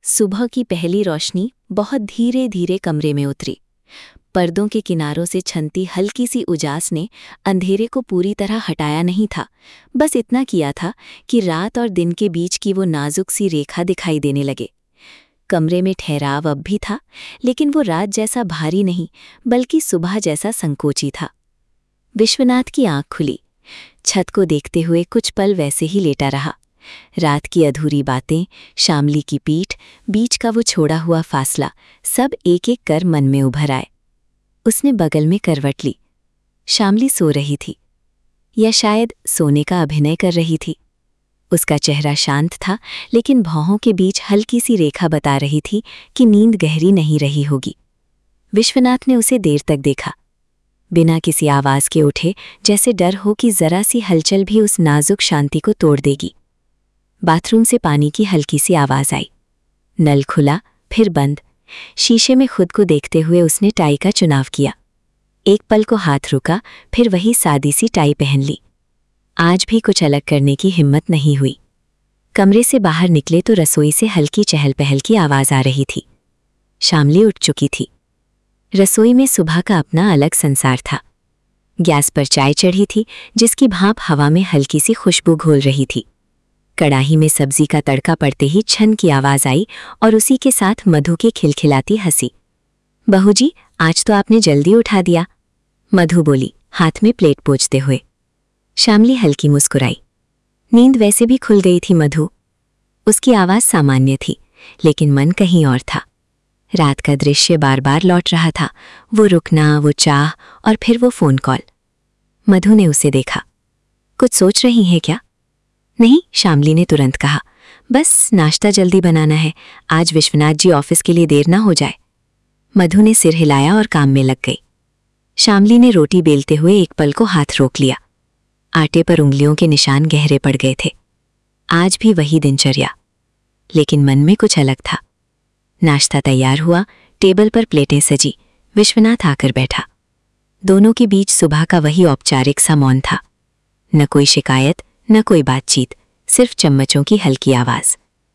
सुबह की पहली रोशनी बहुत धीरे धीरे कमरे में उतरी। पर्दों के किनारों से छनती हल्की सी उजास ने अंधेरे को पूरी तरह हटाया नहीं था, बस इतना किया था कि रात और दिन के बीच की वो नाजुक सी रेखा दिखाई देने लगे। कमरे में ठहराव अब भी था, लेकिन वो रात जैसा भारी नहीं बल्कि सुबह जैसा संकोची था। विश्वनाथ की आंख खुली। छत को देखते हुए कुछ पल वैसे ही लेटा रहा। रात की अधूरी बातें, शामली की पीठ, बीच का वो छोड़ा हुआ फासला, सब एक एक कर मन में उभर आए। उसने बगल में करवट ली। शामली सो रही थी, या शायद सोने का अभिनय कर रही थी। उसका चेहरा शांत था, लेकिन भौहों के बीच हल्की सी रेखा बता रही थी कि नींद गहरी नहीं रही होगी। विश्वनाथ ने उसे देर तक देखा, बिना किसी आवाज के उठे, जैसे डर हो कि जरा सी हलचल भी उस नाजुक शांति को तोड़ देगी। बाथरूम से पानी की हल्की सी आवाज आई। नल खुला, फिर बंद। शीशे में खुद को देखते हुए उसने टाई का चुनाव किया। एक पल को हाथ रुका, फिर वही सादी सी टाई पहन ली। आज भी कुछ अलग करने की हिम्मत नहीं हुई। कमरे से बाहर निकले तो रसोई से हल्की चहल पहल की आवाज आ रही थी। शामली उठ चुकी थी। रसोई में सुबह का अपना अलग संसार था। गैस पर चाय चढ़ी थी, जिसकी भाप हवा में हल्की सी खुशबू घोल रही थी। कड़ाही में सब्जी का तड़का पड़ते ही छन की आवाज आई और उसी के साथ मधु की खिलखिलाती हंसी। बहू जी, आज तो आपने जल्दी उठा दिया, मधु बोली, हाथ में प्लेट पोंछते हुए। शामली हल्की मुस्कुराई। नींद वैसे भी खुल गई थी मधु। उसकी आवाज सामान्य थी, लेकिन मन कहीं और था। रात का दृश्य बार बार लौट रहा था, वो रुकना, वो चाह, और फिर वो फोन कॉल। मधु ने उसे देखा। कुछ सोच रही हैं क्या? नहीं, शामली ने तुरंत कहा, बस नाश्ता जल्दी बनाना है, आज विश्वनाथ जी ऑफिस के लिए देर ना हो जाए। मधु ने सिर हिलाया और काम में लग गई। शामली ने रोटी बेलते हुए एक पल को हाथ रोक लिया। आटे पर उंगलियों के निशान गहरे पड़ गए थे। आज भी वही दिनचर्या, लेकिन मन में कुछ अलग था। नाश्ता तैयार हुआ, टेबल पर प्लेटें सजी। विश्वनाथ आकर बैठा। दोनों के बीच सुबह का वही औपचारिक सा मौन था। न कोई शिकायत, न कोई बातचीत, सिर्फ चम्मचों की हल्की आवाज।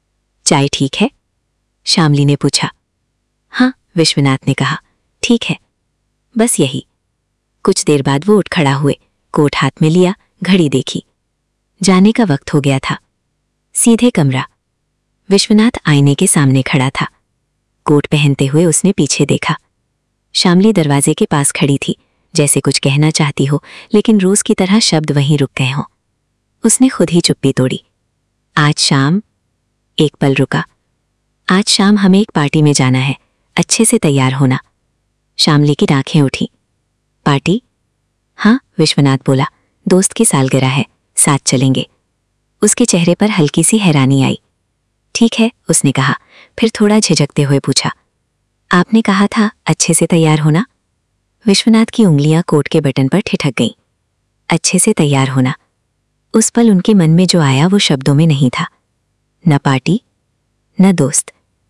चाय ठीक है? शामली ने पूछा। हाँ, विश्वनाथ ने कहा, ठीक है, बस यही। कुछ देर बाद वो उठ खड़ा हुए, कोट हाथ में लिया, घड़ी देखी। जाने का वक्त हो गया था। सीधे कमरा। विश्वनाथ आईने के सामने खड़ा था। कोट पहनते हुए उसने पीछे देखा। शामली दरवाजे के पास खड़ी थी, जैसे कुछ कहना चाहती हो, लेकिन रोज की तरह शब्द वहीं रुक गए हों। उसने खुद ही चुप्पी तोड़ी। आज शाम, एक पल रुका। आज शाम हमें एक पार्टी में जाना है, अच्छे से तैयार होना। शामली की आंखें उठी। पार्टी? हाँ, विश्वनाथ बोला, दोस्त की सालगिरह है, साथ चलेंगे। उसके चेहरे पर हल्की सी हैरानी आई। ठीक है, उसने कहा, फिर थोड़ा झिझकते हुए पूछा, आपने कहा था अच्छे से तैयार होना? विश्वनाथ की उंगलियां कोट के बटन पर ठिठक गईं। अच्छे से तैयार होना। उस पल उनके मन में जो आया वो शब्दों में नहीं था। न पार्टी, न दोस्त,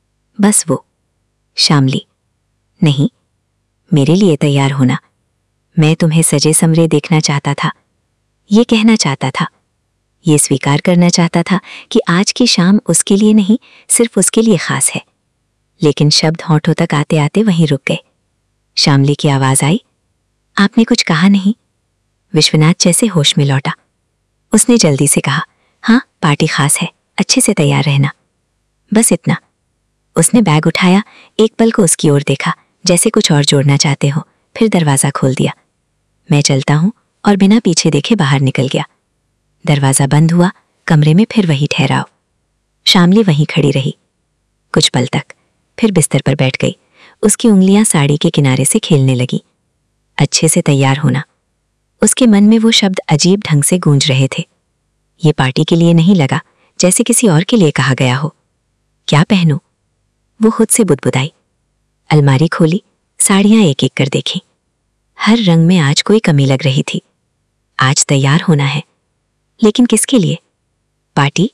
बस वो शामली। नहीं, मेरे लिए तैयार होना। मैं तुम्हें सजे समरे देखना चाहता था, ये कहना चाहता था, ये स्वीकार करना चाहता था कि आज की शाम उसके लिए नहीं, सिर्फ उसके लिए खास है। लेकिन शब्द होंठों तक आते आते वहीं रुक गए। शामली की आवाज आई, आपने कुछ कहा नहीं? विश्वनाथ जैसे होश में लौटा। उसने जल्दी से कहा, हाँ, पार्टी खास है, अच्छे से तैयार रहना, बस इतना। उसने बैग उठाया, एक पल को उसकी ओर देखा, जैसे कुछ और जोड़ना चाहते हो, फिर दरवाजा खोल दिया। मैं चलता हूं, और बिना पीछे देखे बाहर निकल गया। दरवाजा बंद हुआ, कमरे में फिर वही ठहराव। शामली वहीं खड़ी रही कुछ पल तक, फिर बिस्तर पर बैठ गई। उसकी उंगलियां साड़ी के किनारे से खेलने लगी। अच्छे से तैयार होना। उसके मन में वो शब्द अजीब ढंग से गूंज रहे थे। ये पार्टी के लिए नहीं लगा, जैसे किसी और के लिए कहा गया हो। क्या पहनूं? वो खुद से बुदबुदाई। अलमारी खोली, साड़ियां एक एक कर देखी। हर रंग में आज कोई कमी लग रही थी। आज तैयार होना है, लेकिन किसके लिए? पार्टी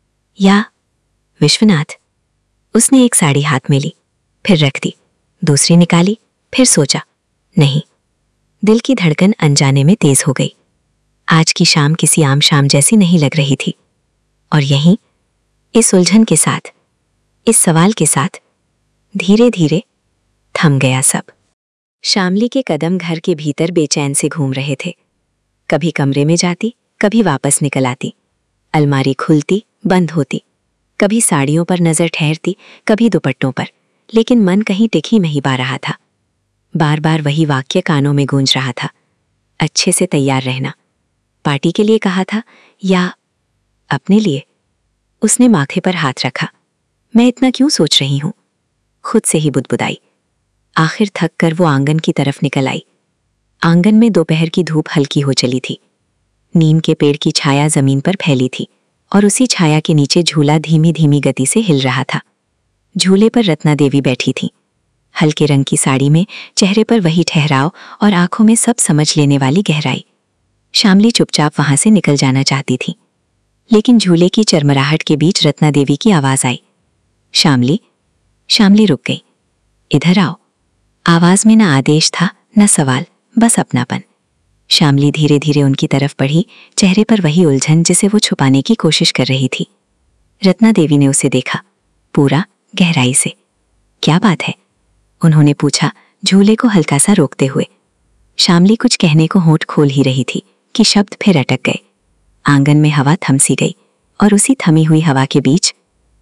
या विश्वनाथ? उसने एक साड़ी हाथ में ली, फिर रख दी, दूसरी निकाली, फिर सोचा, नहीं। दिल की धड़कन अनजाने में तेज हो गई। आज की शाम किसी आम शाम जैसी नहीं लग रही थी। और यहीं, इस उलझन के साथ, इस सवाल के साथ धीरे धीरे थम गया सब। शामली के कदम घर के भीतर बेचैन से घूम रहे थे। कभी कमरे में जाती, कभी वापस निकल आती। अलमारी खुलती, बंद होती। कभी साड़ियों पर नजर ठहरती, कभी दुपट्टों पर, लेकिन मन कहीं टिक ही नहीं पा रहा था। बार बार वही वाक्य कानों में गूंज रहा था, अच्छे से तैयार रहना। पार्टी के लिए कहा था या अपने लिए? उसने माथे पर हाथ रखा। मैं इतना क्यों सोच रही हूं? खुद से ही बुदबुदाई। आखिर थक कर वो आंगन की तरफ निकल आई। आंगन में दोपहर की धूप हल्की हो चली थी। नीम के पेड़ की छाया जमीन पर फैली थी और उसी छाया के नीचे झूला धीमी धीमी गति से हिल रहा था। झूले पर रत्ना देवी बैठी थी, हल्के रंग की साड़ी में, चेहरे पर वही ठहराव और आंखों में सब समझ लेने वाली गहराई। शामली चुपचाप वहां से निकल जाना चाहती थी, लेकिन झूले की चरमराहट के बीच रत्ना देवी की आवाज आई, शामली। शामली रुक गई। इधर आओ। आवाज में न आदेश था, न सवाल, बस अपनापन। शामली धीरे धीरे उनकी तरफ बढ़ी, चेहरे पर वही उलझन जिसे वो छुपाने की कोशिश कर रही थी। रत्ना देवी ने उसे देखा, पूरा गहराई से। क्या बात है? उन्होंने पूछा, झूले को हल्का सा रोकते हुए। शामली कुछ कहने को होंठ खोल ही रही थी कि शब्द फिर अटक गए। आंगन में हवा थम सी गई और उसी थमी हुई हवा के बीच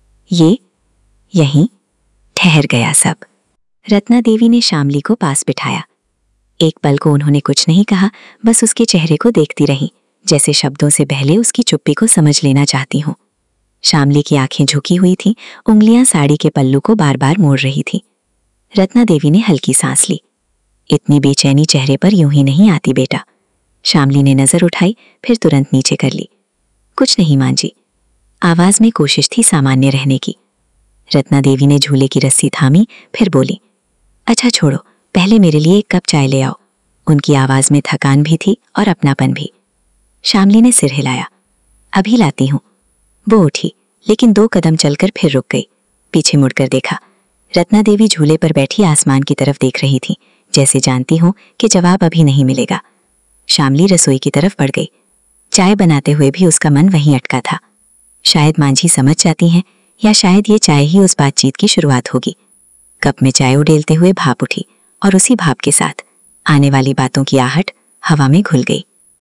यहीं ठहर गया सब। रत्ना देवी ने शामली को पास बिठाया। एक पल को उन्होंने कुछ नहीं कहा, बस उसके चेहरे को देखती रहीं, जैसे शब्दों से पहले उसकी चुप्पी को समझ लेना चाहती हूं। शामली की आंखें झुकी हुई थीं, उंगलियां साड़ी के पल्लू को बार बार मोड़ रही थीं। रत्ना देवी ने हल्की सांस ली। इतनी बेचैनी चेहरे पर यूं ही नहीं आती बेटा। शामली ने नजर उठाई, फिर तुरंत नीचे कर ली। कुछ नहीं मां जी। आवाज में कोशिश थी सामान्य रहने की। रत्ना देवी ने झूले की रस्सी थामी, फिर बोली, अच्छा छोड़ो, पहले मेरे लिए एक कप चाय ले आओ। उनकी आवाज में थकान भी थी और अपनापन भी। शामली ने सिर हिलाया, अभी लाती हूं। वो उठी, लेकिन 2 कदम चलकर फिर रुक गई। पीछे मुड़कर देखा। रत्ना देवी झूले पर बैठी आसमान की तरफ देख रही थी, जैसे जानती हो कि जवाब अभी नहीं मिलेगा। शामली रसोई की तरफ बढ़ गई। चाय बनाते हुए भी उसका मन वहीं अटका था। शायद मांझी समझ जाती हैं, या शायद ये चाय ही उस बातचीत की शुरुआत होगी। कप में चाय उड़ेलते हुए भाप उठी और उसी भाप के साथ आने वाली बातों की आहट हवा में घुल गई।